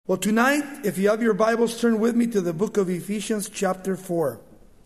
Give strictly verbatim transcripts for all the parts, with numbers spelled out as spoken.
Well, tonight, if you have your Bibles, turn with me to the book of Ephesians chapter four.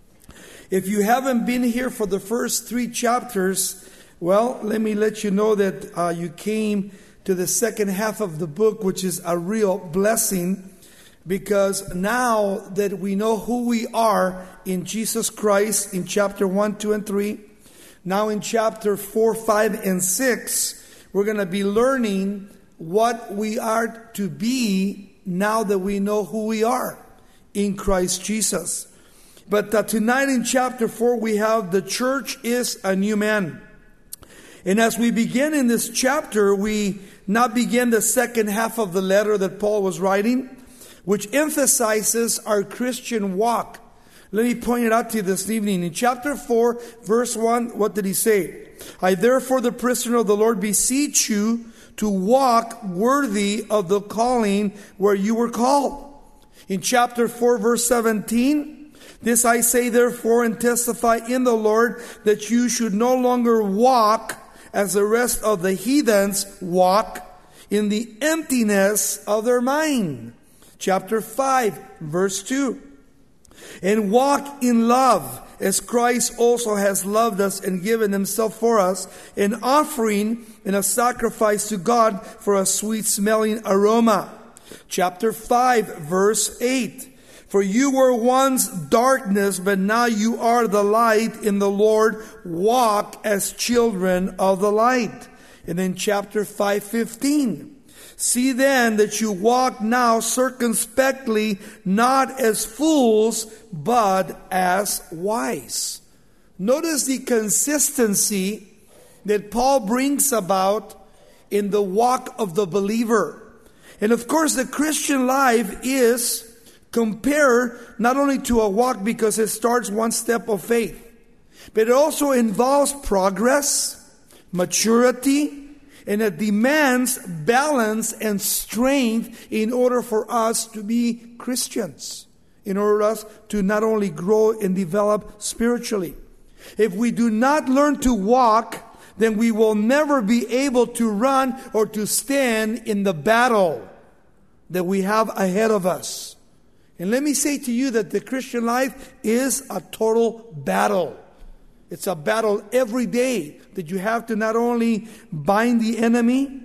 If you haven't been here for the first three chapters, well, let me let you know that uh, you came to the second half of the book, which is a real blessing, because now that we know who we are in Jesus Christ in chapter one, two, and three, now in chapter four, five, and six, we're going to be learning what we are to be now that we know who we are in Christ Jesus. But uh, tonight in chapter four, we have the church is a new man. And as we begin in this chapter, we now begin the second half of the letter that Paul was writing, which emphasizes our Christian walk. Let me point it out to you this evening. In chapter four, verse one, what did he say? I therefore, the prisoner of the Lord, beseech you to walk worthy of the calling where you were called. In chapter four, verse seventeen, this I say therefore and testify in the Lord that you should no longer walk as the rest of the heathens walk, in the emptiness of their mind. Chapter five, verse two. And walk in love, as Christ also has loved us and given himself for us, an offering and a sacrifice to God for a sweet-smelling aroma. Chapter five, verse eight. For you were once darkness, but now you are the light in the Lord. Walk as children of the light. And then chapter five, fifteen. See then that you walk now circumspectly, not as fools, but as wise. Notice the consistency that Paul brings about in the walk of the believer. And of course, the Christian life is compared not only to a walk because it starts one step of faith, but it also involves progress, maturity, and it demands balance and strength in order for us to be Christians, in order for us to not only grow and develop spiritually. If we do not learn to walk, then we will never be able to run or to stand in the battle that we have ahead of us. And let me say to you that the Christian life is a total battle. It's a battle every day that you have to not only bind the enemy,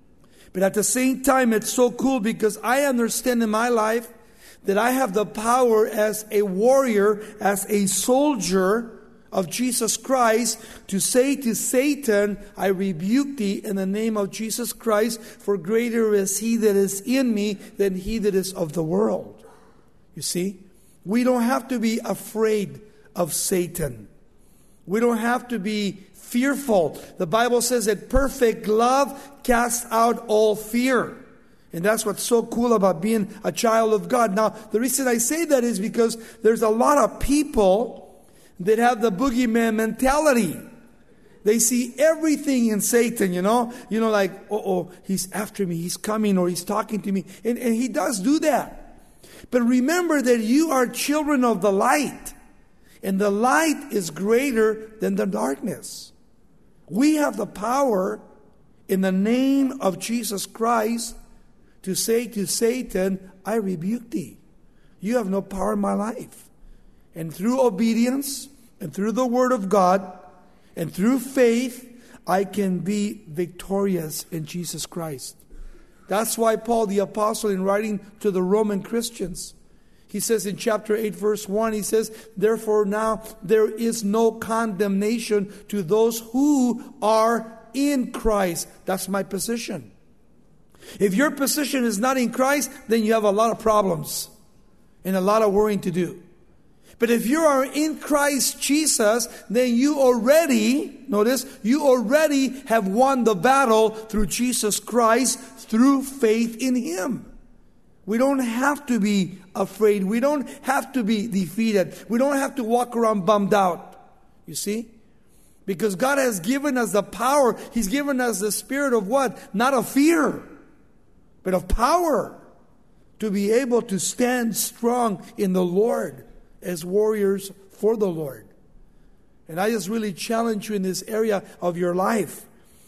but at the same time, it's so cool because I understand in my life that I have the power as a warrior, as a soldier of Jesus Christ, to say to Satan, I rebuke thee in the name of Jesus Christ, for greater is he that is in me than he that is of the world. You see, we don't have to be afraid of Satan. We don't have to be fearful. The Bible says that perfect love casts out all fear. And that's what's so cool about being a child of God. Now, the reason I say that is because there's a lot of people that have the boogeyman mentality. They see everything in Satan, you know. You know, like, oh, he's after me, he's coming, or he's talking to me. And, and he does do that. But remember that you are children of the light. And the light is greater than the darkness. We have the power in the name of Jesus Christ to say to Satan, I rebuke thee. You have no power in my life. And through obedience and through the word of God and through faith, I can be victorious in Jesus Christ. That's why Paul the apostle, in writing to the Roman Christians, he says in chapter eight, verse one, he says, therefore now there is no condemnation to those who are in Christ. That's my position. If your position is not in Christ, then you have a lot of problems and a lot of worrying to do. But if you are in Christ Jesus, then you already, notice, you already have won the battle through Jesus Christ, through faith in Him. We don't have to be afraid. We don't have to be defeated. We don't have to walk around bummed out. You see? Because God has given us the power. He's given us the spirit of what? Not of fear, but of power. To be able to stand strong in the Lord as warriors for the Lord. And I just really challenge you in this area of your life.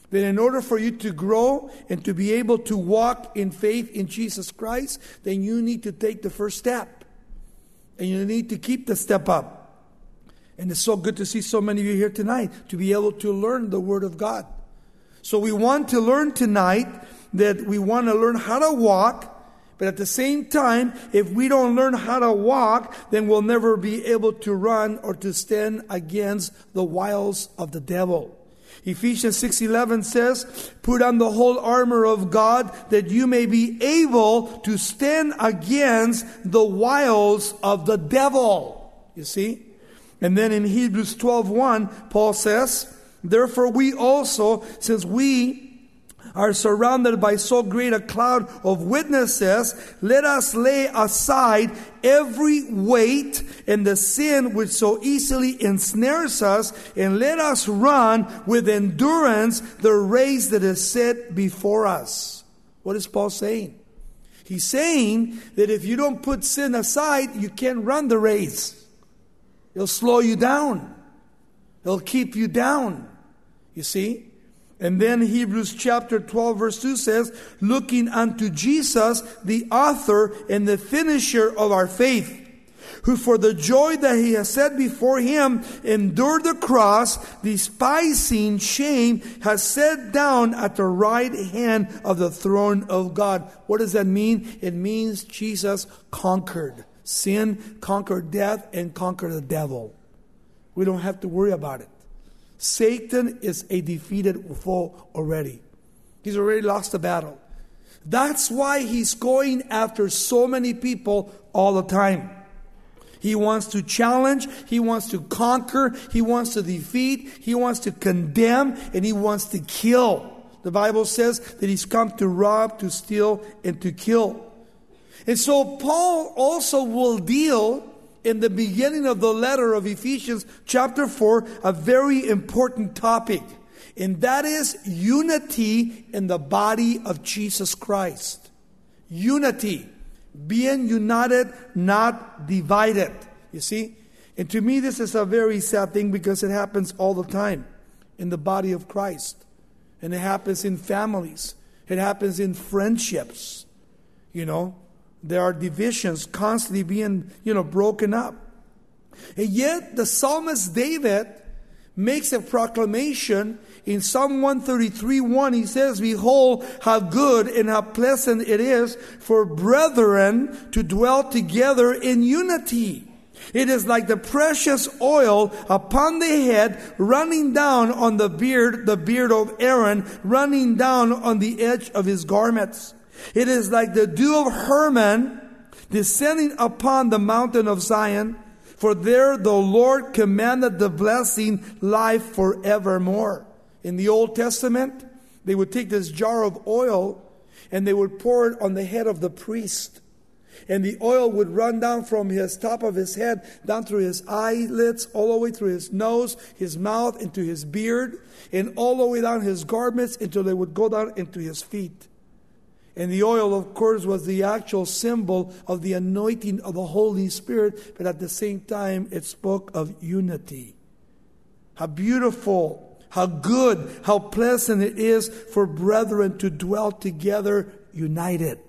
That in order for you to grow and to be able to walk in faith in Jesus Christ, then you need to take the first step. And you need to keep the step up. And it's so good to see so many of you here tonight to be able to learn the Word of God. So we want to learn tonight that we want to learn how to walk. But at the same time, if we don't learn how to walk, then we'll never be able to run or to stand against the wiles of the devil. Ephesians six eleven says, put on the whole armor of God that you may be able to stand against the wiles of the devil. You see? And then in Hebrews twelve one, Paul says, therefore we also, since we are surrounded by so great a cloud of witnesses, let us lay aside every weight and the sin which so easily ensnares us, and let us run with endurance the race that is set before us. What is Paul saying? He's saying that if you don't put sin aside, you can't run the race. It'll slow you down. It'll keep you down. You see? And then Hebrews chapter twelve verse two says, looking unto Jesus, the author and the finisher of our faith, who for the joy that he has set before him endured the cross, despising shame, has sat down at the right hand of the throne of God. What does that mean? It means Jesus conquered sin, conquered death, and conquered the devil. We don't have to worry about it. Satan is a defeated foe already. He's already lost the battle. That's why he's going after so many people all the time. He wants to challenge, he wants to conquer, he wants to defeat, he wants to condemn, and he wants to kill. The Bible says that he's come to rob, to steal, and to kill. And so Paul also will deal in the beginning of the letter of Ephesians chapter four, a very important topic. And that is unity in the body of Jesus Christ. Unity. Being united, not divided. You see? And to me this is a very sad thing because it happens all the time in the body of Christ. And it happens in families. It happens in friendships. You know? There are divisions constantly being, you know, broken up. And yet the psalmist David makes a proclamation in Psalm one thirty-three one. He says, behold, how good and how pleasant it is for brethren to dwell together in unity. It is like the precious oil upon the head, running down on the beard, the beard of Aaron, running down on the edge of his garments. It is like the dew of Hermon descending upon the mountain of Zion. For there the Lord commanded the blessing, life forevermore. In the Old Testament, they would take this jar of oil and they would pour it on the head of the priest. And the oil would run down from his top of his head, down through his eyelids, all the way through his nose, his mouth, into his beard, and all the way down his garments until they would go down into his feet. And the oil, of course, was the actual symbol of the anointing of the Holy Spirit, but at the same time, it spoke of unity. How beautiful, how good, how pleasant it is for brethren to dwell together united,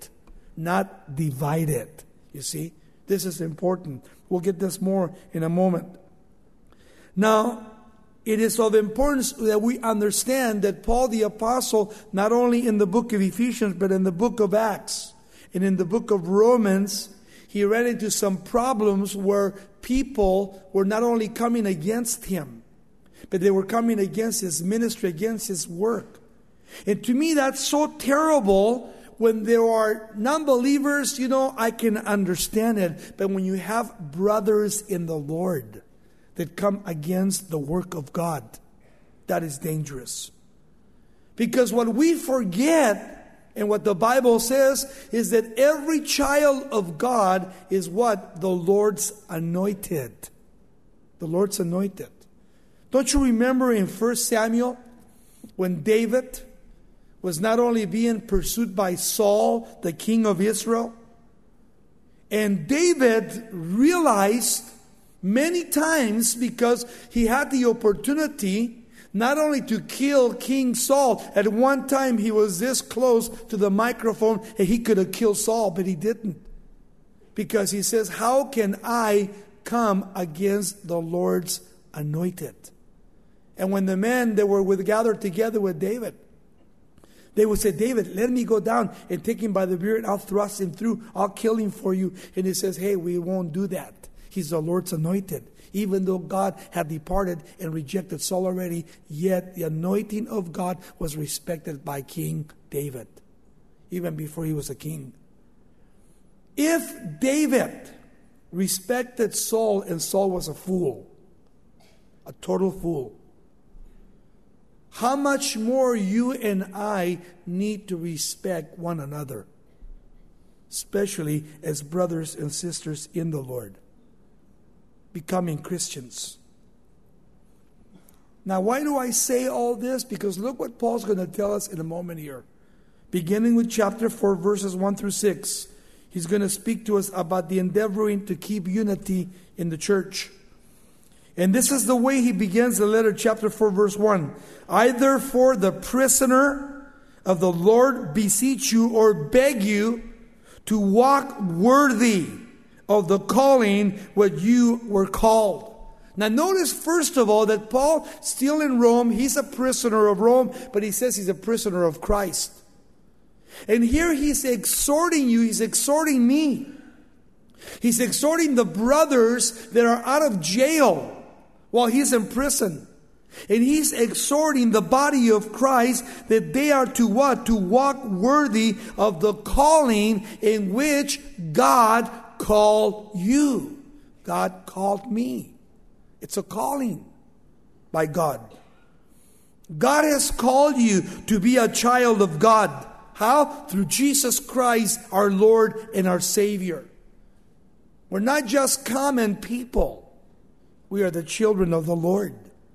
not divided. You see, this is important. We'll get this more in a moment. Now, it is of importance that we understand that Paul the Apostle, not only in the book of Ephesians, but in the book of Acts and in the book of Romans, he ran into some problems where people were not only coming against him, but they were coming against his ministry, against his work. And to me, that's so terrible. When there are non-believers, you know, I can understand it. But when you have brothers in the Lord that come against the work of God, that is dangerous. Because what we forget, and what the Bible says, is that every child of God is what? The Lord's anointed. The Lord's anointed. Don't you remember in First Samuel, when David was not only being pursued by Saul, the king of Israel, and David realized many times, because he had the opportunity Not only to kill King Saul. At one time he was this close to the microphone and he could have killed Saul, but he didn't. Because he says, how can I come against the Lord's anointed? And when the men that were with, gathered together with David, they would say, David, let me go down and take him by the beard. I'll thrust him through. I'll kill him for you. And he says, hey, we won't do that. He's the Lord's anointed. Even though God had departed and rejected Saul already, yet the anointing of God was respected by King David, even before he was a king. If David respected Saul and Saul was a fool, a total fool, how much more you and I need to respect one another, especially as brothers and sisters in the Lord, becoming Christians. Now, why do I say all this? Because look what Paul's going to tell us in a moment here. Beginning with chapter four, verses one through six. He's going to speak to us about the endeavoring to keep unity in the church. And this is the way he begins the letter, chapter four, verse one. I therefore, the prisoner of the Lord, beseech you or beg you to walk worthy of the calling what you were called. Now notice first of all that Paul, still in Rome, he's a prisoner of Rome, but he says he's a prisoner of Christ. And here he's exhorting you, he's exhorting me. He's exhorting the brothers that are out of jail while he's in prison. And he's exhorting the body of Christ that they are to what? To walk worthy of the calling in which God called you. God called me. It's a calling by God. God has called you to be a child of God. How? Through Jesus Christ, our Lord and our Savior. We're not just common people. We are the children of the Lord.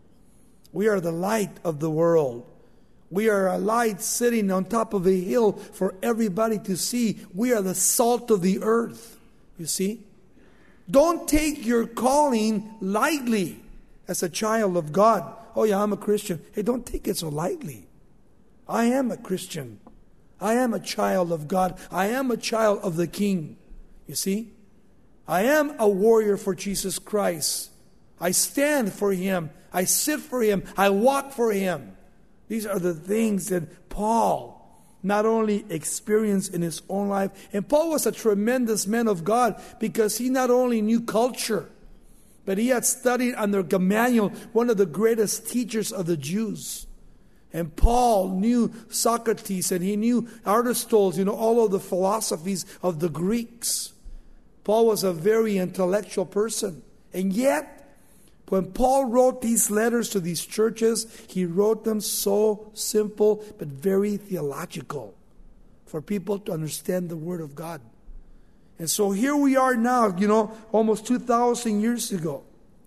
We are the light of the world. We are a light sitting on top of a hill for everybody to see. We are the salt of the earth. You see? Don't take your calling lightly as a child of God. Oh yeah, I'm a Christian. Hey, don't take it so lightly. I am a Christian. I am a child of God. I am a child of the King. You see? I am a warrior for Jesus Christ. I stand for Him. I sit for Him. I walk for Him. These are the things that Paul not only experienced in his own life. And Paul was a tremendous man of God because he not only knew culture, but he had studied under Gamaliel, one of the greatest teachers of the Jews. And Paul knew Socrates and he knew Aristotle, you know, all of the philosophies of the Greeks. Paul was a very intellectual person. And yet, when Paul wrote these letters to these churches, he wrote them so simple but very theological for people to understand the Word of God. And so here we are now, you know, almost two thousand years ago,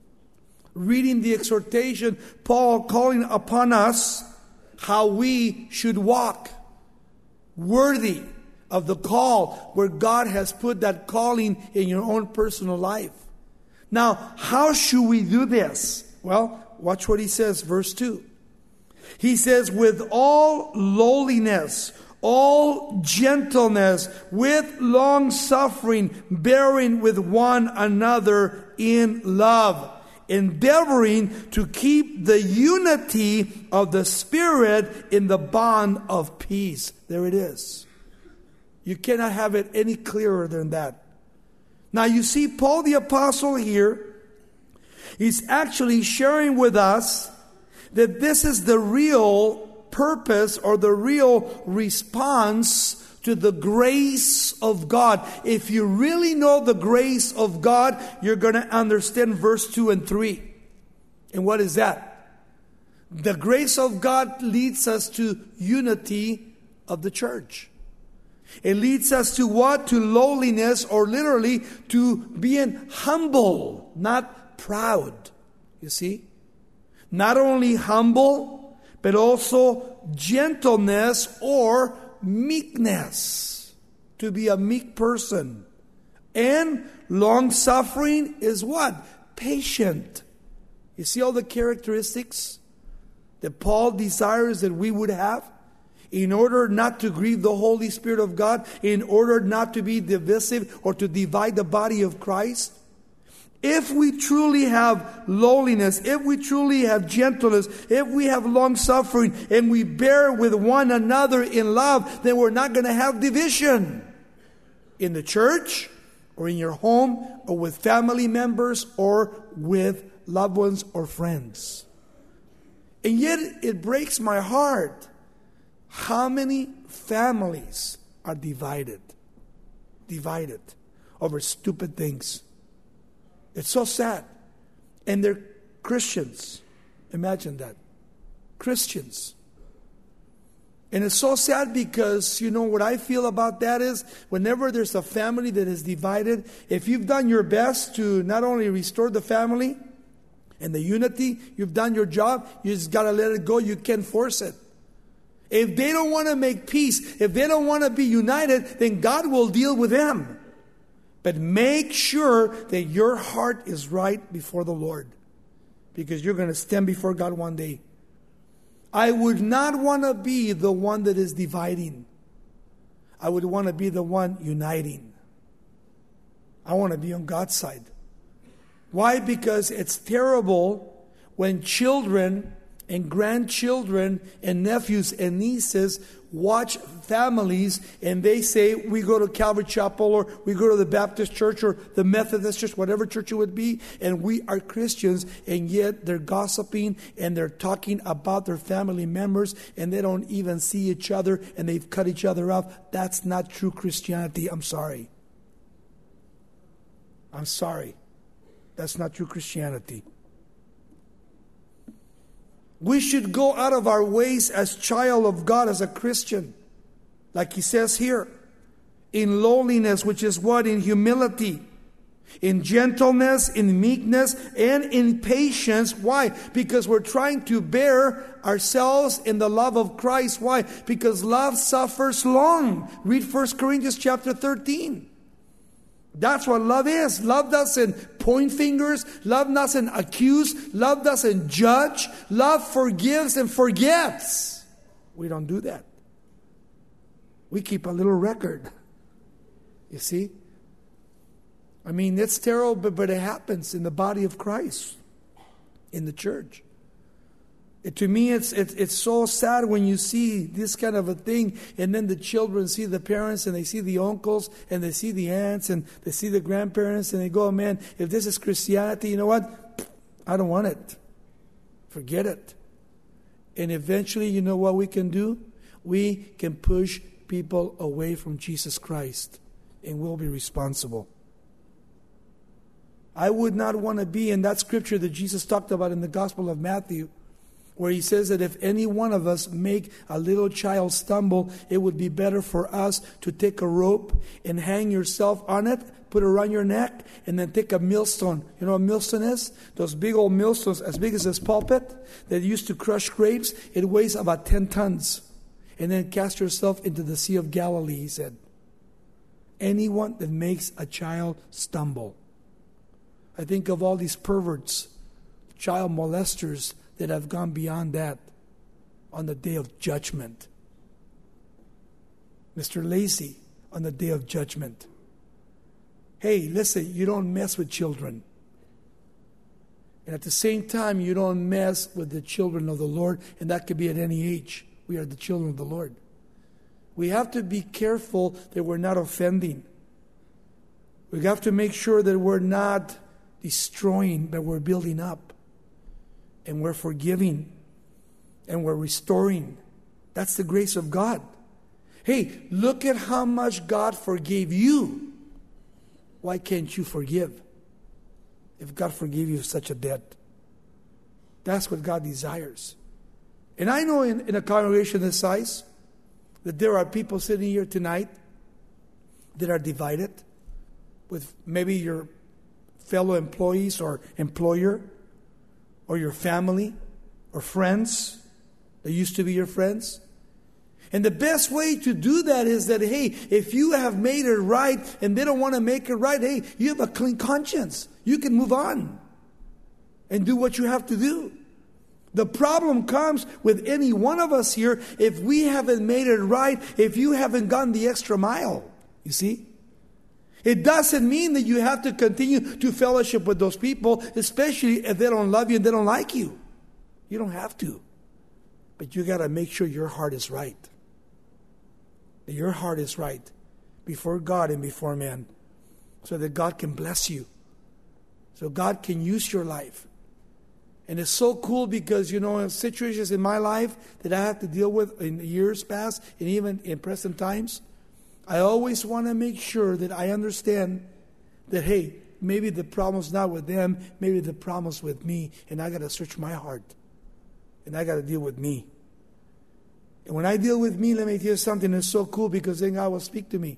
reading the exhortation, Paul calling upon us how we should walk worthy of the call where God has put that calling in your own personal life. Now, how should we do this? Well, watch what he says, verse two. He says, with all lowliness, all gentleness, with long suffering, bearing with one another in love, endeavoring to keep the unity of the Spirit in the bond of peace. There it is. You cannot have it any clearer than that. Now you see, Paul the Apostle here is actually sharing with us that this is the real purpose or the real response to the grace of God. If you really know the grace of God, you're going to understand verse two and three. And what is that? The grace of God leads us to unity of the church. It leads us to what? To lowliness, or literally to being humble, not proud. You see? Not only humble, but also gentleness or meekness. To be a meek person. And long-suffering is what? Patient. You see all the characteristics? that Paul desires that we would have in order not to grieve the Holy Spirit of God, in order not to be divisive or to divide the body of Christ? If we truly have lowliness, if we truly have gentleness, if we have long suffering, and we bear with one another in love, then we're not going to have division in the church or in your home or with family members or with loved ones or friends. And yet it breaks my heart how many families are divided, divided over stupid things. It's so sad. And they're Christians. Imagine that. Christians. And it's so sad because, you know, what I feel about that is whenever there's a family that is divided, if you've done your best to not only restore the family and the unity, you've done your job, you just got to let it go. You can't force it. If they don't want to make peace, if they don't want to be united, then God will deal with them. But make sure that your heart is right before the Lord, because you're going to stand before God one day. I would not want to be the one that is dividing. I would want to be the one uniting. I want to be on God's side. Why? Because it's terrible when children and grandchildren and nephews and nieces watch families and they say, we go to Calvary Chapel or we go to the Baptist church or the Methodist church, whatever church it would be, and we are Christians, and yet they're gossiping and they're talking about their family members and they don't even see each other and they've cut each other off. That's not true Christianity. I'm sorry. I'm sorry. That's not true Christianity. We should go out of our ways as child of God, as a Christian. Like he says here, in lowliness, which is what? In humility, in gentleness, in meekness, and in patience. Why? Because we're trying to bear ourselves in the love of Christ. Why? Because love suffers long. Read First Corinthians chapter thirteen. That's what love is. Love doesn't point fingers. Love doesn't accuse. Love doesn't judge. Love forgives and forgets. We don't do that. We keep a little record. You see? I mean, it's terrible, but it happens in the body of Christ, in the church. It, to me, it's, it's it's so sad when you see this kind of a thing, and then the children see the parents, and they see the uncles, and they see the aunts, and they see the grandparents, and they go, oh, man, if this is Christianity, you know what? I don't want it. Forget it. And eventually, you know what we can do? We can push people away from Jesus Christ, and we'll be responsible. I would not want to be in that scripture that Jesus talked about in the Gospel of Matthew, where he says that if any one of us make a little child stumble, it would be better for us to take a rope and hang yourself on it, put it around your neck, and then take a millstone. You know what a millstone is? Those big old millstones, as big as this pulpit, that used to crush grapes. It weighs about ten tons. And then cast yourself into the Sea of Galilee, he said. Anyone that makes a child stumble. I think of all these perverts, child molesters, that have gone beyond that on the day of judgment. Mister Lazy, on the day of judgment. Hey, listen, you don't mess with children. And at the same time, you don't mess with the children of the Lord, and that could be at any age. We are the children of the Lord. We have to be careful that we're not offending. We have to make sure that we're not destroying, but we're building up. And we're forgiving. And we're restoring. That's the grace of God. Hey, look at how much God forgave you. Why can't you forgive? If God forgave you such a debt. That's what God desires. And I know in, in a congregation this size that there are people sitting here tonight that are divided with maybe your fellow employees or employer, or your family, or friends that used to be your friends. And the best way to do that is that, hey, if you have made it right and they don't want to make it right, hey, you have a clean conscience. You can move on and do what you have to do. The problem comes with any one of us here if we haven't made it right, if you haven't gone the extra mile. You see? It doesn't mean that you have to continue to fellowship with those people, especially if they don't love you and they don't like you. You don't have to. But you got to make sure your heart is right. That your heart is right before God and before man, so that God can bless you. So God can use your life. And it's so cool because, you know, situations in my life that I have to deal with in years past and even in present times, I always want to make sure that I understand that, hey, maybe the problem's not with them, maybe the problem's with me, and I got to search my heart. And I got to deal with me. And when I deal with me, let me tell you something that's so cool, because then God will speak to me.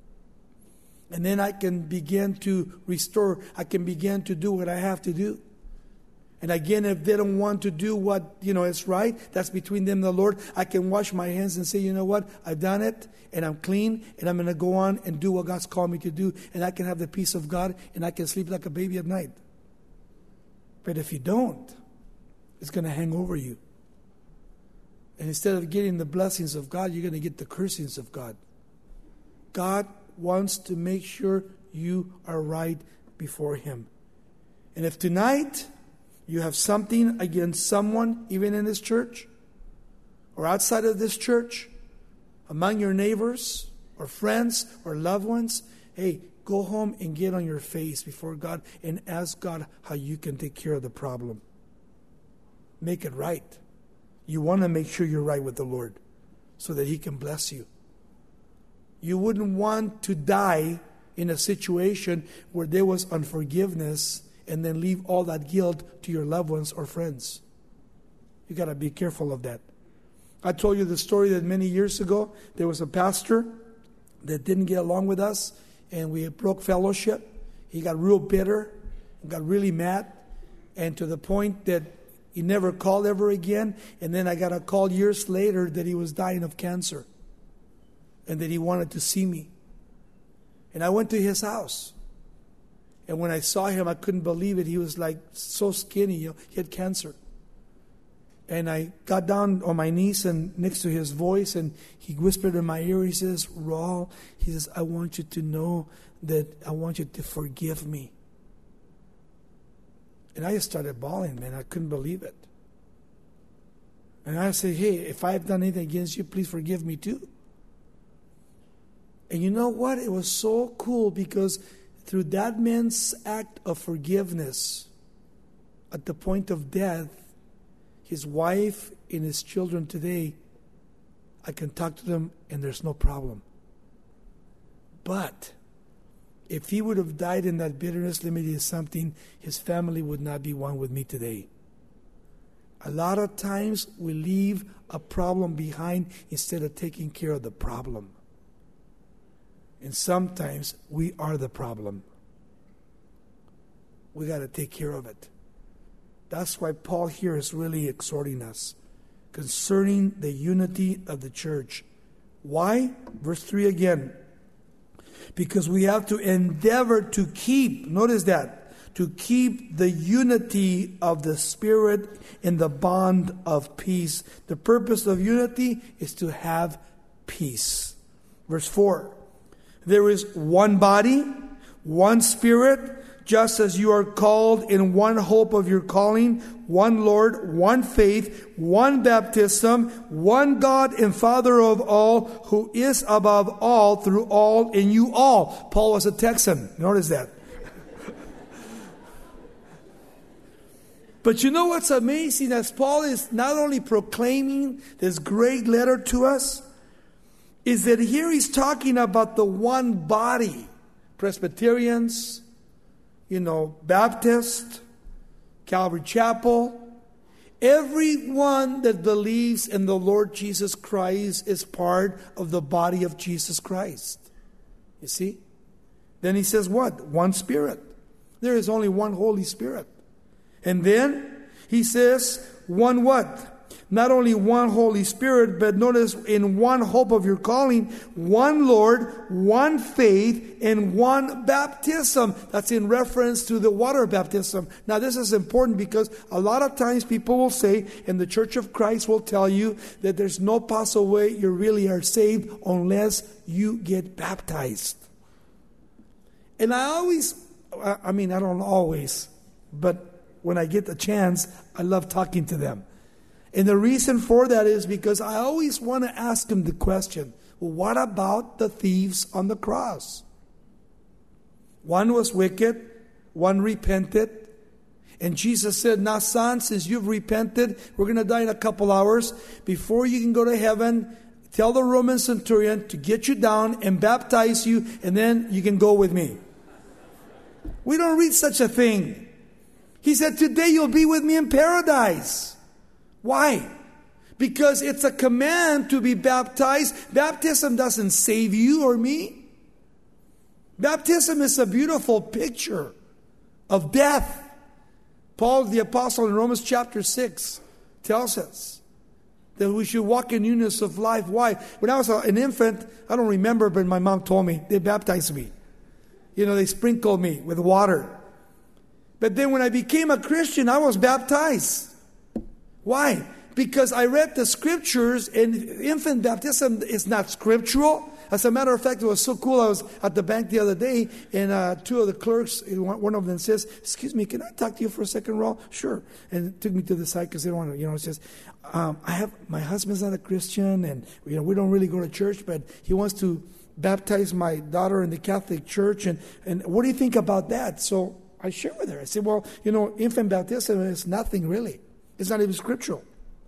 And then I can begin to restore. I can begin to do what I have to do. And again, if they don't want to do what, you know, is right, that's between them and the Lord. I can wash my hands and say, you know what, I've done it, and I'm clean, and I'm going to go on and do what God's called me to do. And I can have the peace of God, and I can sleep like a baby at night. But if you don't, it's going to hang over you. And instead of getting the blessings of God, you're going to get the cursings of God. God wants to make sure you are right before Him. And if tonight you have something against someone, even in this church, or outside of this church, among your neighbors, or friends, or loved ones, hey, go home and get on your face before God and ask God how you can take care of the problem. Make it right. You want to make sure you're right with the Lord so that He can bless you. You wouldn't want to die in a situation where there was unforgiveness and then leave all that guilt to your loved ones or friends. You got to be careful of that. I told you the story that many years ago, there was a pastor that didn't get along with us, and we broke fellowship. He got real bitter, got really mad, and to the point that he never called ever again. And then I got a call years later that he was dying of cancer and that he wanted to see me. And I went to his house. And when I saw him, I couldn't believe it. He was like so skinny. You know, he had cancer. And I got down on my knees and next to his voice, and he whispered in my ear, he says, Raul, he says, I want you to know that I want you to forgive me. And I just started bawling, man. I couldn't believe it. And I said, hey, if I've done anything against you, please forgive me too. And you know what? It was so cool because through that man's act of forgiveness, at the point of death, his wife and his children today, I can talk to them and there's no problem. But if he would have died in that bitterness, let me tell you something, his family would not be one with me today. A lot of times we leave a problem behind instead of taking care of the problem. And sometimes we are the problem. We got to take care of it. That's why Paul here is really exhorting us concerning the unity of the church. Why? Verse three again. Because we have to endeavor to keep, notice that, to keep the unity of the Spirit in the bond of peace. The purpose of unity is to have peace. Verse four. There is one body, one Spirit, just as you are called in one hope of your calling, one Lord, one faith, one baptism, one God and Father of all, who is above all, through all, in you all. Paul was a Texan. Notice that. But you know what's amazing? As Paul is not only proclaiming this great letter to us, is that here he's talking about the one body. Presbyterians, you know, Baptist, Calvary Chapel. Everyone that believes in the Lord Jesus Christ is part of the body of Jesus Christ. You see? Then he says what? One Spirit. There is only one Holy Spirit. And then he says, one what? not only one Holy Spirit, but notice in one hope of your calling, one Lord, one faith, and one baptism. That's in reference to the water baptism. Now this is important because a lot of times people will say, and the Church of Christ will tell you, that there's no possible way you really are saved unless you get baptized. And I always, I mean, I don't always, but when I get the chance, I love talking to them. And the reason for that is because I always want to ask them the question, well, what about the thieves on the cross? One was wicked, one repented. And Jesus said, now son, since you've repented, we're going to die in a couple hours. Before you can go to heaven, tell the Roman centurion to get you down and baptize you, and then you can go with me. We don't read such a thing. He said, today you'll be with me in paradise. Why? Because it's a command to be baptized. Baptism doesn't save you or me. Baptism is a beautiful picture of death. Paul the Apostle in Romans chapter six tells us that we should walk in newness of life. Why? When I was an infant, I don't remember, but my mom told me, they baptized me. You know, they sprinkled me with water. But then when I became a Christian, I was baptized. Why? Because I read the scriptures, and infant baptism is not scriptural. As a matter of fact, it was so cool. I was at the bank the other day, and uh, two of the clerks, one of them says, excuse me, can I talk to you for a second, Raul? Sure. And took me to the side because they don't want to, you know, it says, um, I have, my husband's not a Christian, and you know, we don't really go to church, but he wants to baptize my daughter in the Catholic Church, and, and what do you think about that? So I shared with her. I said, well, you know, infant baptism is nothing really. It's not even scriptural.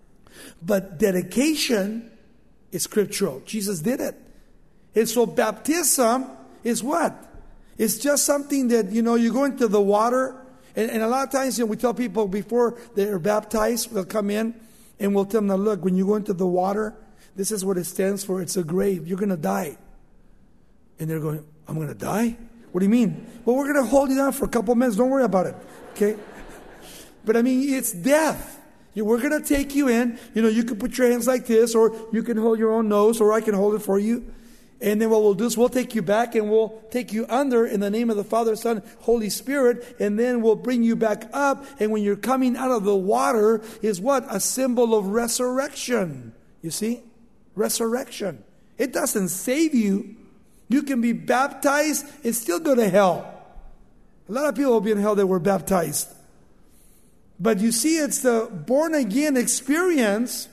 But dedication is scriptural. Jesus did it. And so baptism is what? It's just something that, you know, you go into the water. And, and a lot of times, you know, we tell people before they're baptized, they'll come in and we'll tell them, now look, when you go into the water, this is what it stands for. It's a grave. You're going to die. And they're going, I'm going to die? What do you mean? Well, we're going to hold you down for a couple minutes. Don't worry about it. Okay? But I mean, it's death. We're going to take you in. You know, you can put your hands like this, or you can hold your own nose, or I can hold it for you. And then what we'll do is we'll take you back and we'll take you under in the name of the Father, Son, Holy Spirit. And then we'll bring you back up. And when you're coming out of the water is what? A symbol of resurrection. You see? Resurrection. It doesn't save you. You can be baptized and still go to hell. A lot of people will be in hell that were baptized. But you see, it's the born-again experience,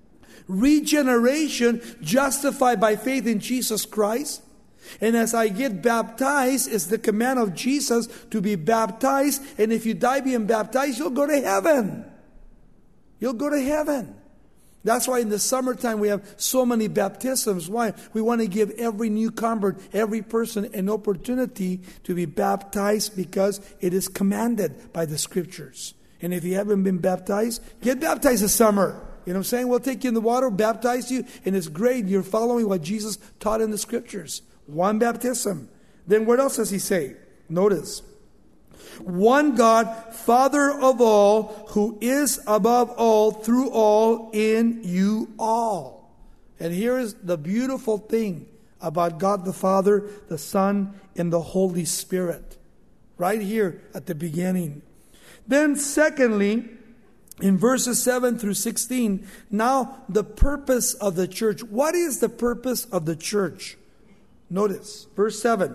regeneration, justified by faith in Jesus Christ. And as I get baptized, it's the command of Jesus to be baptized. And if you die being baptized, you'll go to heaven. You'll go to heaven. That's why in the summertime we have so many baptisms. Why? We want to give every new convert, every person, an opportunity to be baptized because it is commanded by the scriptures. And if you haven't been baptized, get baptized this summer. You know what I'm saying? We'll take you in the water, baptize you, and it's great. You're following what Jesus taught in the scriptures. One baptism. Then what else does he say? Notice. One God, Father of all, who is above all, through all, in you all. And here is the beautiful thing about God the Father, the Son, and the Holy Spirit. Right here at the beginning. Then secondly, in verses seven through sixteen, now the purpose of the church. What is the purpose of the church? Notice, verse seven.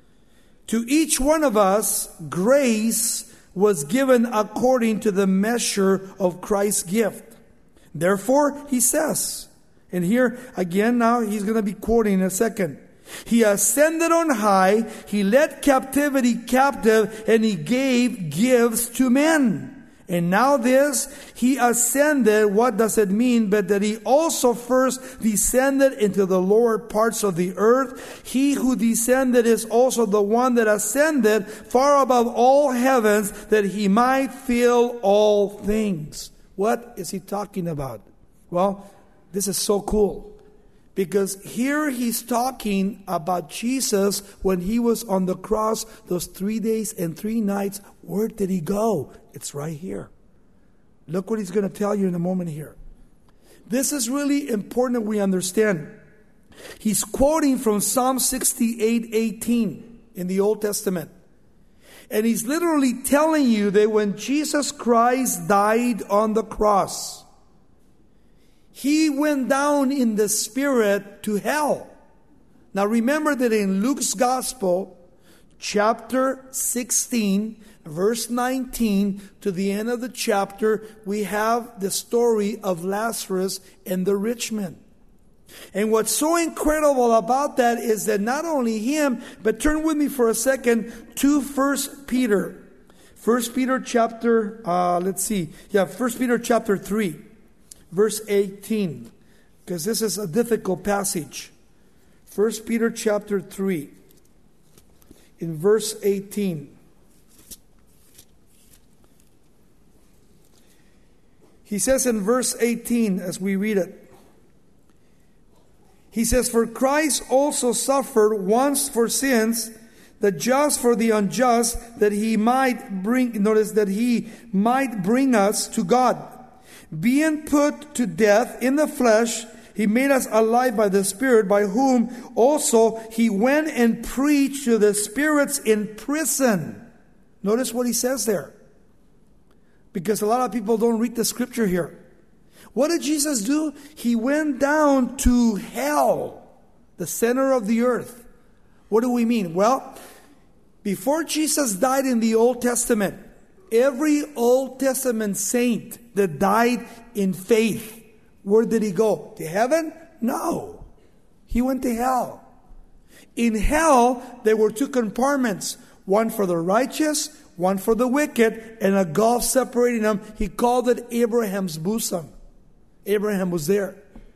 To each one of us, grace was given according to the measure of Christ's gift. Therefore, he says, and here again now he's going to be quoting in a second. He ascended on high, he led captivity captive, and he gave gifts to men. And now this, he ascended, what does it mean? But that he also first descended into the lower parts of the earth. He who descended is also the one that ascended far above all heavens, that he might fill all things. What is he talking about? Well, this is so cool. Because here he's talking about Jesus when he was on the cross those three days and three nights. Where did he go? It's right here. Look what he's going to tell you in a moment here. This is really important that we understand. He's quoting from Psalm sixty-eight eighteen in the Old Testament. And he's literally telling you that when Jesus Christ died on the cross, he went down in the spirit to hell. Now remember that in Luke's Gospel, chapter sixteen, verse nineteen, to the end of the chapter, we have the story of Lazarus and the rich man. And what's so incredible about that is that not only him, but turn with me for a second to First Peter. First Peter chapter, uh, let's see. Yeah, First Peter chapter three, verse eighteen. Because this is a difficult passage. First Peter chapter three, in verse eighteen. He says in verse eighteen, as we read it, he says, "For Christ also suffered once for sins, the just for the unjust, that he might bring, notice that he might bring us to God. Being put to death in the flesh, he made us alive by the Spirit, by whom also he went and preached to the spirits in prison." Notice what he says there. Because a lot of people don't read the scripture here. What did Jesus do? He went down to hell, the center of the earth. What do we mean? Well, before Jesus died in the Old Testament, every Old Testament saint that died in faith, where did he go? To heaven? No. He went to hell. In hell, there were two compartments. One for the righteous, one for the wicked, and a gulf separating them. He called it Abraham's bosom. Abraham was there.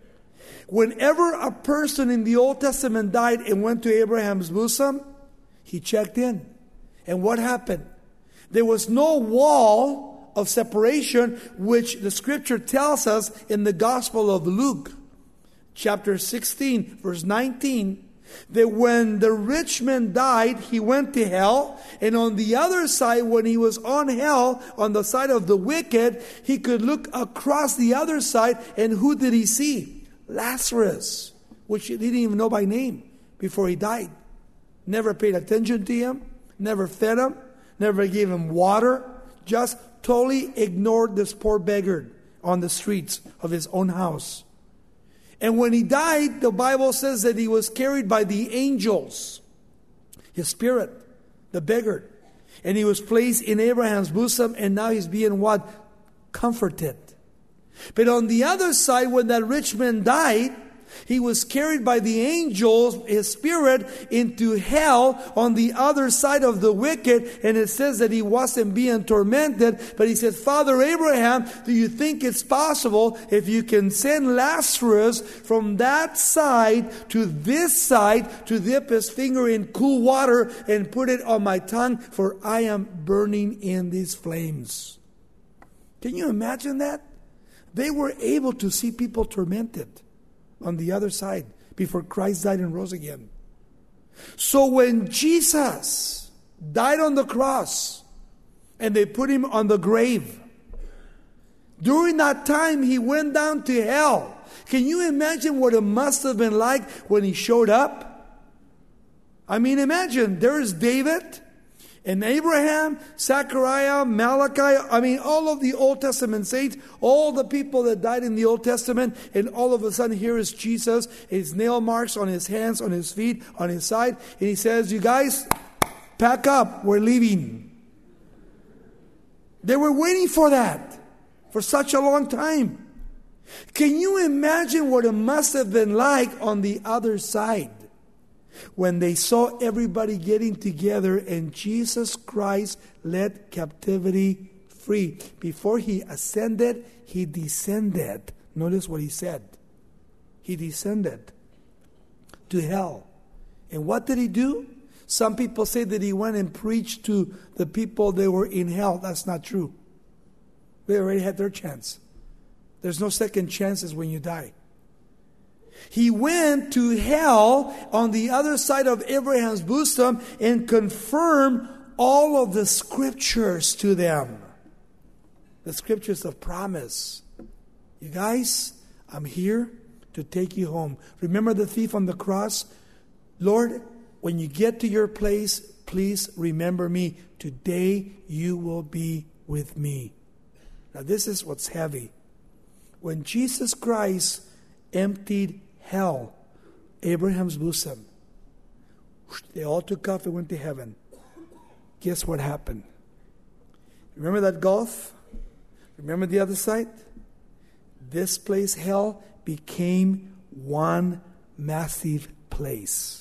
Whenever a person in the Old Testament died and went to Abraham's bosom, he checked in. And what happened? There was no wall of separation, which the scripture tells us in the Gospel of Luke, chapter sixteen, verse nineteen, that when the rich man died, he went to hell. And on the other side, when he was on hell, on the side of the wicked, he could look across the other side. And who did he see? Lazarus, which he didn't even know by name before he died. Never paid attention to him, never fed him, never gave him water, just totally ignored this poor beggar on the streets of his own house. And when he died, the Bible says that he was carried by the angels, his spirit, the beggar. And he was placed in Abraham's bosom, and now he's being what? Comforted. But on the other side, when that rich man died, he was carried by the angels, his spirit, into hell on the other side of the wicked. And it says that he wasn't being tormented. But he said, "Father Abraham, do you think it's possible if you can send Lazarus from that side to this side to dip his finger in cool water and put it on my tongue? For I am burning in these flames." Can you imagine that? They were able to see people tormented on the other side before Christ died and rose again. So when Jesus died on the cross and they put him on the grave, during that time he went down to hell. Can you imagine what it must have been like when he showed up? I mean, imagine, there's David and Abraham, Zechariah, Malachi, I mean, all of the Old Testament saints, all the people that died in the Old Testament, and all of a sudden here is Jesus, his nail marks on his hands, on his feet, on his side, and he says, "You guys, pack up, we're leaving." They were waiting for that for such a long time. Can you imagine what it must have been like on the other side? When they saw everybody getting together and Jesus Christ led captivity free. Before he ascended, he descended. Notice what he said. He descended to hell. And what did he do? Some people say that he went and preached to the people that were in hell. That's not true. They already had their chance. There's no second chances when you die. He went to hell on the other side of Abraham's bosom and confirmed all of the scriptures to them. The scriptures of promise. You guys, I'm here to take you home. Remember the thief on the cross? Lord, when you get to your place, please remember me. Today you will be with me. Now this is what's heavy. When Jesus Christ emptied hell, Abraham's bosom, they all took off and went to heaven. Guess what happened? Remember that gulf? Remember the other side? This place, hell, became one massive place.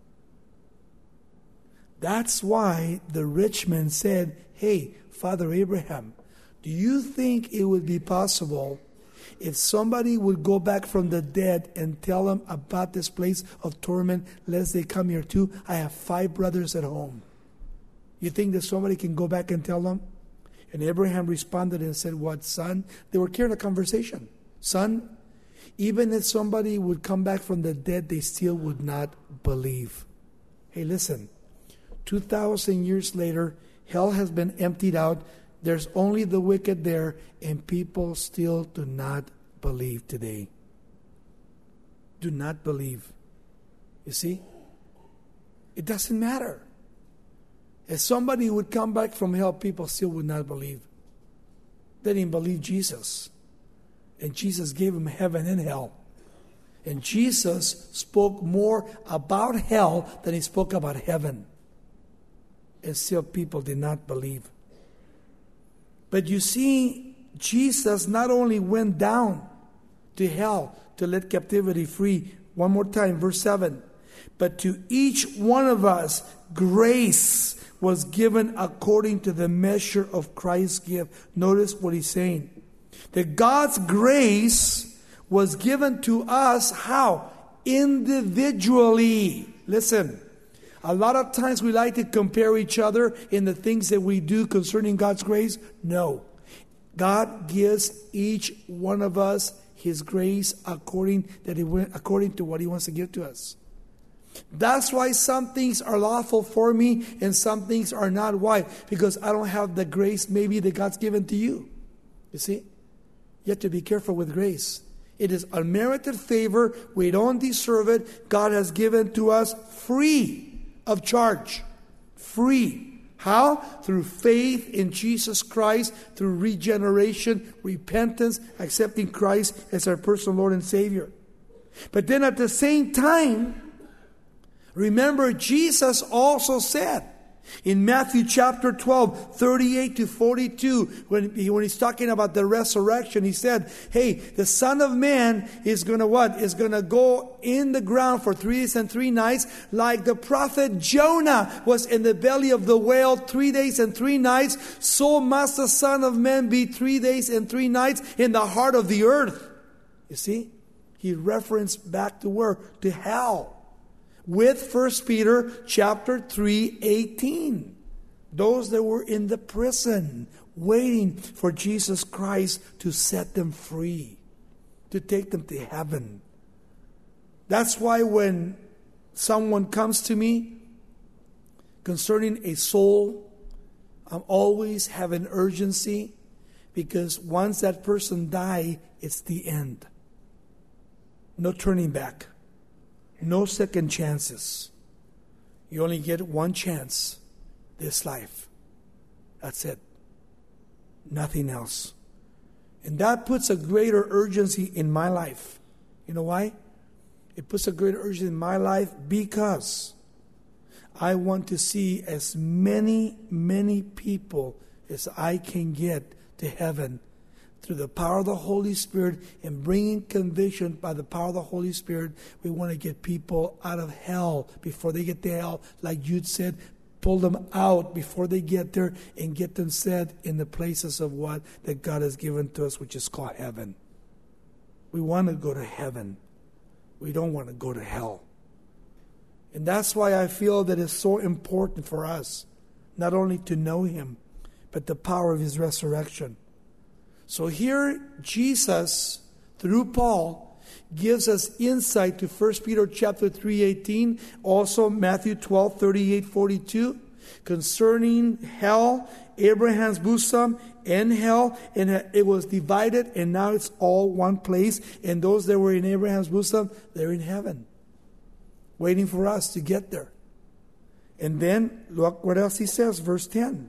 That's why the rich man said, hey, Father Abraham, do you think it would be possible if somebody would go back from the dead and tell them about this place of torment, lest they come here too? I have five brothers at home. You think that somebody can go back and tell them? And Abraham responded and said, what, son? They were carrying a conversation. Son, even if somebody would come back from the dead, they still would not believe. Hey, listen. two thousand years later, hell has been emptied out. There's only the wicked there, and people still do not believe today. Do not believe. You see? It doesn't matter. If somebody would come back from hell, people still would not believe. They didn't believe Jesus. And Jesus gave them heaven and hell. And Jesus spoke more about hell than he spoke about heaven. And still people did not believe. But you see, Jesus not only went down to hell to let captivity free. One more time, verse seven. But to each one of us, grace was given according to the measure of Christ's gift. Notice what he's saying. That God's grace was given to us, how? Individually. Listen. A lot of times we like to compare each other in the things that we do concerning God's grace. No. God gives each one of us His grace according that he, according to what He wants to give to us. That's why some things are lawful for me and some things are not. Why? Because I don't have the grace maybe that God's given to you. You see? You have to be careful with grace. It is unmerited favor. We don't deserve it. God has given to us free. Of charge. Free. How? Through faith in Jesus Christ, through regeneration, repentance, accepting Christ as our personal Lord and Savior. But then at the same time, remember Jesus also said in Matthew chapter twelve, thirty-eight to forty-two, when, he, when he's talking about the resurrection, he said, hey, the Son of Man is going to what? Is going to go in the ground for three days and three nights, like the prophet Jonah was in the belly of the whale three days and three nights. So must the Son of Man be three days and three nights in the heart of the earth. You see? He referenced back to where? To hell. With First Peter chapter three, eighteen. Those that were in the prison, waiting for Jesus Christ to set them free, to take them to heaven. That's why when someone comes to me concerning a soul, I always have an urgency, because once that person dies, it's the end. No turning back. No second chances. You only get one chance this life. That's it. Nothing else. And that puts a greater urgency in my life. You know why? It puts a greater urgency in my life because I want to see as many, many people as I can get to heaven through the power of the Holy Spirit, and bringing conviction by the power of the Holy Spirit. We want to get people out of hell before they get to hell. Like Jude said, pull them out before they get there and get them set in the places of what that God has given to us, which is called heaven. We want to go to heaven. We don't want to go to hell. And that's why I feel that it's so important for us not only to know Him, but the power of His resurrection. So here, Jesus, through Paul, gives us insight to First Peter chapter three, eighteen, also Matthew twelve, thirty-eight, forty-two. concerning hell, Abraham's bosom, and hell, and it was divided, and now it's all one place. And those that were in Abraham's bosom, they're in heaven, waiting for us to get there. And then, look what else he says, verse ten.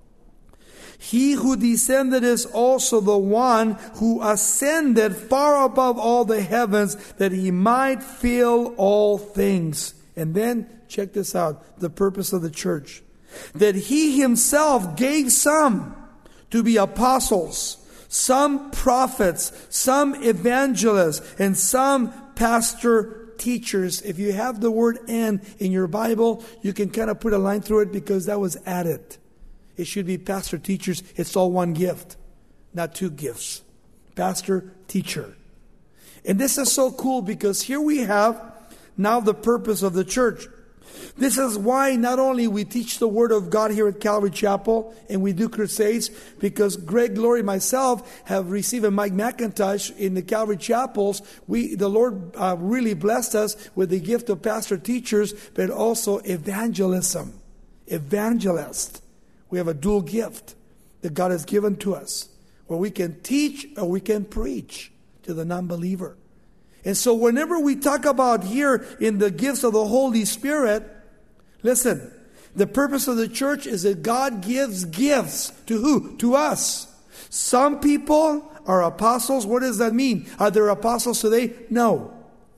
He who descended is also the one who ascended far above all the heavens, that he might fill all things. And then, check this out, the purpose of the church. That he himself gave some to be apostles, some prophets, some evangelists, and some pastor teachers. If you have the word "and" in your Bible, you can kind of put a line through it because that was added. It should be pastor teachers. It's all one gift, not two gifts. Pastor, teacher. And this is so cool because here we have now the purpose of the church. This is why not only we teach the Word of God here at Calvary Chapel and we do crusades, because Greg, Glory, myself have received a Mike McIntosh in the Calvary Chapels. We, the Lord uh, really blessed us with the gift of pastor teachers, but also evangelism. Evangelist. We have a dual gift that God has given to us, where we can teach or we can preach to the non-believer. And so whenever we talk about here in the gifts of the Holy Spirit, listen, the purpose of the church is that God gives gifts to who? To us. Some people are apostles. What does that mean? Are there apostles today? No.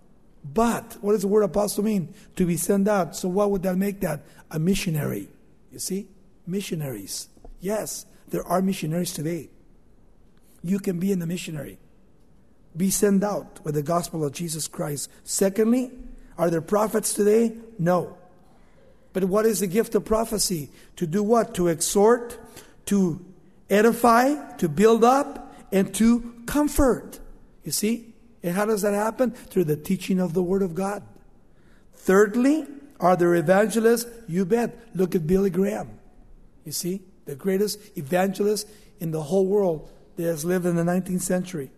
But what does the word apostle mean? To be sent out. So what would that make that? A missionary. You see? Missionaries. Yes, there are missionaries today. You can be in the missionary. Be sent out with the gospel of Jesus Christ. Secondly, are there prophets today? No. But what is the gift of prophecy? To do what? To exhort, to edify, to build up, and to comfort. You see? And how does that happen? Through the teaching of the Word of God. Thirdly, are there evangelists? You bet. Look at Billy Graham. You see? The greatest evangelist in the whole world that has lived in the nineteenth century.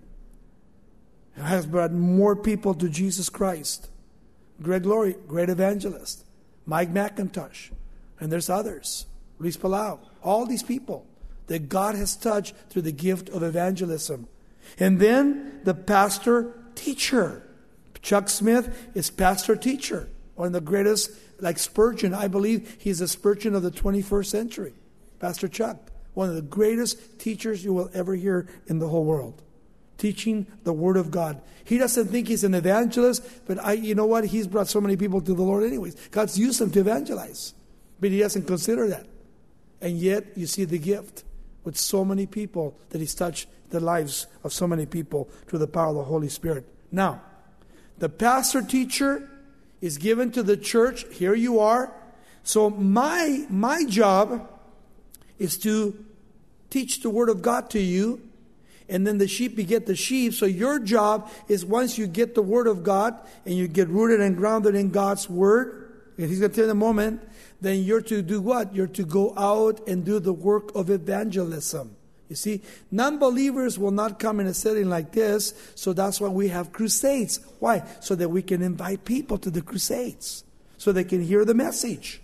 Has brought more people to Jesus Christ. Greg Glory, great evangelist. Mike McIntosh. And there's others. Luis Palau. All these people that God has touched through the gift of evangelism. And then the pastor teacher. Chuck Smith is pastor teacher. One of the greatest, like Spurgeon. I believe he's a Spurgeon of the twenty-first century. Pastor Chuck. One of the greatest teachers you will ever hear in the whole world. Teaching the Word of God. He doesn't think he's an evangelist, but I, you know what? He's brought so many people to the Lord anyways. God's used him to evangelize. But he doesn't consider that. And yet, you see the gift with so many people that he's touched the lives of so many people through the power of the Holy Spirit. Now, the pastor teacher is given to the church. Here you are. So my, my job is to teach the Word of God to you. And then the sheep beget the sheep. So your job is once you get the Word of God and you get rooted and grounded in God's Word, and He's going to tell you in a moment, then you're to do what? You're to go out and do the work of evangelism. You see, non-believers will not come in a setting like this, so that's why we have crusades. Why? So that we can invite people to the crusades, so they can hear the message.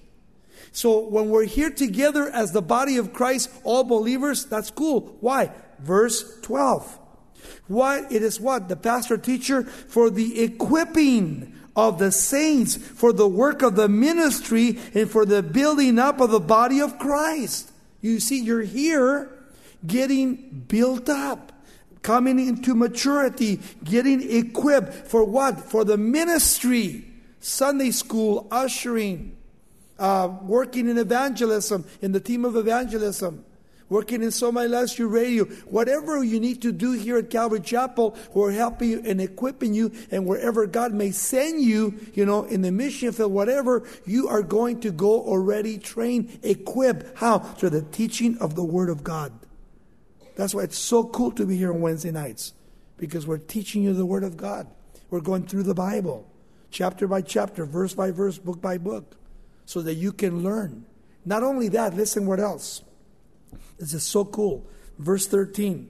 So when we're here together as the body of Christ, all believers, that's cool. Why? Verse twelve. Why? It is what? The pastor teacher for the equipping of the saints, for the work of the ministry, and for the building up of the body of Christ. You see, you're here getting built up, coming into maturity, getting equipped for what? For the ministry, Sunday school, ushering, uh, working in evangelism, in the team of evangelism. Working in So My Last You Radio, whatever you need to do here at Calvary Chapel, we're helping you and equipping you, and wherever God may send you, you know, in the mission field, whatever, you are going to go already trained, equipped. How? Through the teaching of the Word of God. That's why it's so cool to be here on Wednesday nights, because we're teaching you the Word of God. We're going through the Bible, chapter by chapter, verse by verse, book by book, so that you can learn. Not only that, listen what else. This is so cool. Verse thirteen.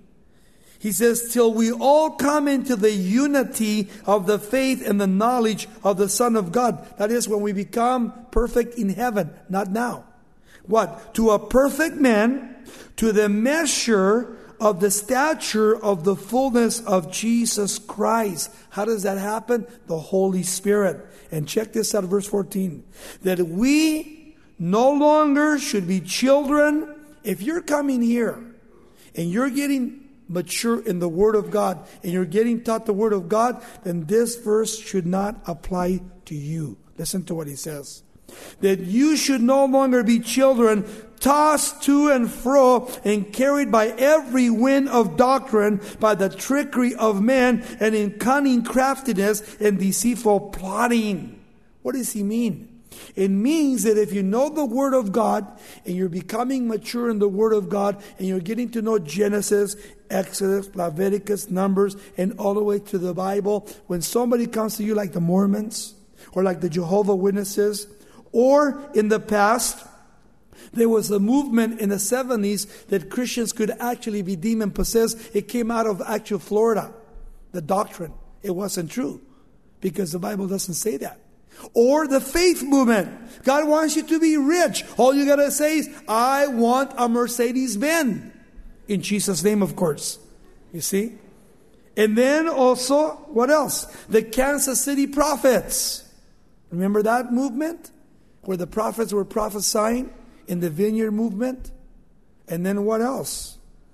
He says, till we all come into the unity of the faith and the knowledge of the Son of God. That is when we become perfect in heaven, not now. What? To a perfect man, to the measure of the stature of the fullness of Jesus Christ. How does that happen? The Holy Spirit. And check this out, verse fourteen. That we no longer should be children. If you're coming here and you're getting mature in the Word of God and you're getting taught the Word of God, then this verse should not apply to you. Listen to what he says. That you should no longer be children, tossed to and fro and carried by every wind of doctrine, by the trickery of men, and in cunning craftiness and deceitful plotting. What does he mean? It means that if you know the Word of God and you're becoming mature in the Word of God and you're getting to know Genesis, Exodus, Leviticus, Numbers, and all the way to the Bible, when somebody comes to you like the Mormons or like the Jehovah's Witnesses, or in the past, there was a movement in the seventies that Christians could actually be demon-possessed. It came out of actual Florida, the doctrine. It wasn't true because the Bible doesn't say that. Or the faith movement. God wants you to be rich. All you got to say is, I want a Mercedes-Benz. In Jesus' name, of course. You see? And then also, what else? The Kansas City prophets. Remember that movement? Where the prophets were prophesying in the vineyard movement. And then what else?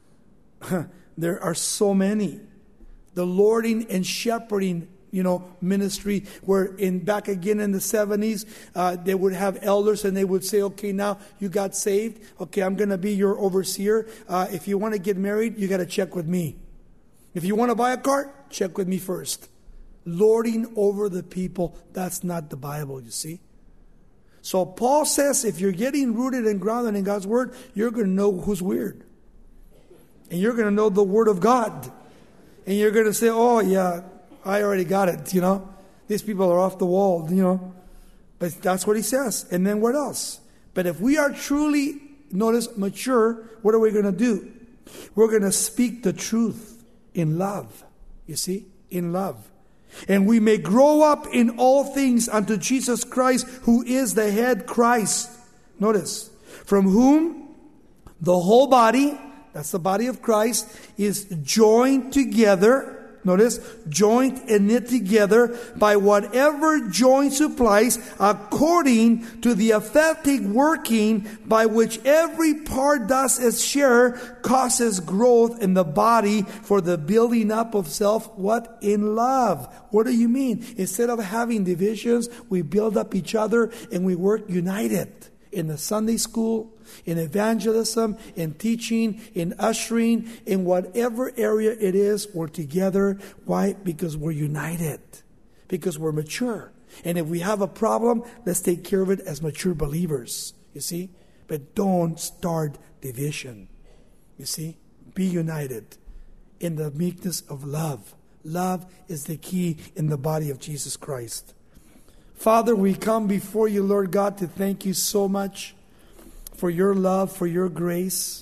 There are so many. The lording and shepherding, you know, ministry, where in back again in the seventies, uh, they would have elders and they would say, okay, now you got saved. Okay, I'm going to be your overseer. Uh, if you want to get married, you got to check with me. If you want to buy a car, check with me first. Lording over the people, that's not the Bible, you see. So Paul says if you're getting rooted and grounded in God's Word, you're going to know who's weird. And you're going to know the Word of God. And you're going to say, oh yeah, I already got it, you know. These people are off the wall, you know. But that's what he says. And then what else? But if we are truly, notice, mature, what are we going to do? We're going to speak the truth in love. You see? In love. And we may grow up in all things unto Jesus Christ, who is the head, Christ. Notice, from whom the whole body, that's the body of Christ, is joined together. Notice, joined and knit together by whatever joint supplies, according to the effective working by which every part does its share, causes growth in the body for the building up of self. What? In love. What do you mean? Instead of having divisions, we build up each other and we work united. In the Sunday school, in evangelism, in teaching, in ushering, in whatever area it is, we're together. Why? Because we're united. Because we're mature. And if we have a problem, let's take care of it as mature believers. You see? But don't start division. You see? Be united in the meekness of love. Love is the key in the body of Jesus Christ. Father, we come before you, Lord God, to thank you so much for your love, for your grace.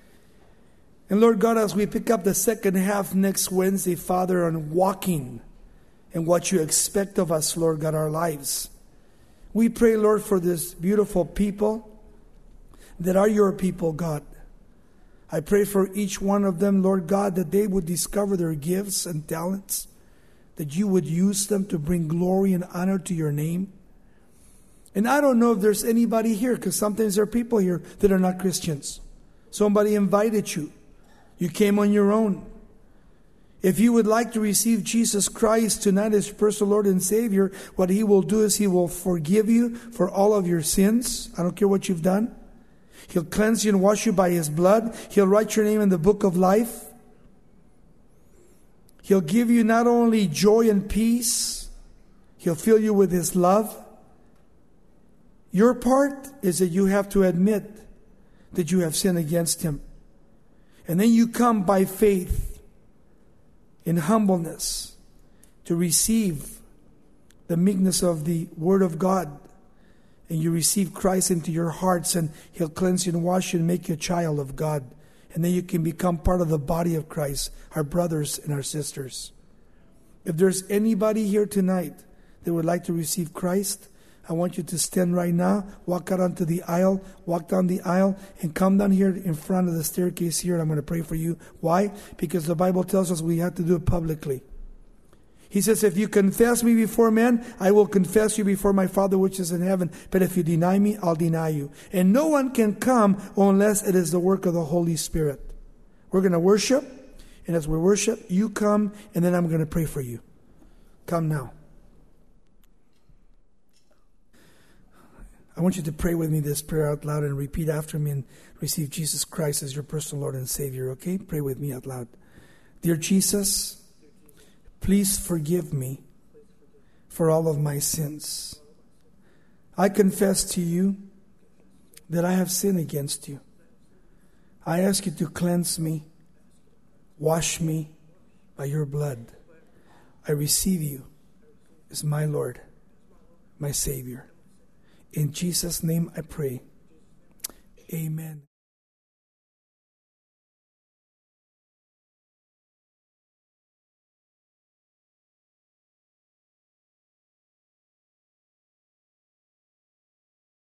And Lord God, as we pick up the second half next Wednesday, Father, on walking and what you expect of us, Lord God, our lives, we pray, Lord, for this beautiful people that are your people, God. I pray for each one of them, Lord God, that they would discover their gifts and talents, that you would use them to bring glory and honor to your name. And I don't know if there's anybody here, because sometimes there are people here that are not Christians. Somebody invited you. You came on your own. If you would like to receive Jesus Christ tonight as personal Lord and Savior, what He will do is He will forgive you for all of your sins. I don't care what you've done. He'll cleanse you and wash you by His blood. He'll write your name in the book of life. He'll give you not only joy and peace, He'll fill you with His love. Your part is that you have to admit that you have sinned against Him. And then you come by faith, in humbleness, to receive the meekness of the Word of God. And you receive Christ into your hearts, and He'll cleanse you and wash you and make you a child of God. And then you can become part of the body of Christ, our brothers and our sisters. If there's anybody here tonight that would like to receive Christ, I want you to stand right now, walk out onto the aisle, walk down the aisle, and come down here in front of the staircase here, and I'm going to pray for you. Why? Because the Bible tells us we have to do it publicly. He says, if you confess me before men, I will confess you before my Father which is in heaven. But if you deny me, I'll deny you. And no one can come unless it is the work of the Holy Spirit. We're going to worship. And as we worship, you come, and then I'm going to pray for you. Come now. I want you to pray with me this prayer out loud and repeat after me and receive Jesus Christ as your personal Lord and Savior, okay? Pray with me out loud. Dear Jesus, please forgive me for all of my sins. I confess to you that I have sinned against you. I ask you to cleanse me, wash me by your blood. I receive you as my Lord, my Savior. In Jesus' name I pray. Amen.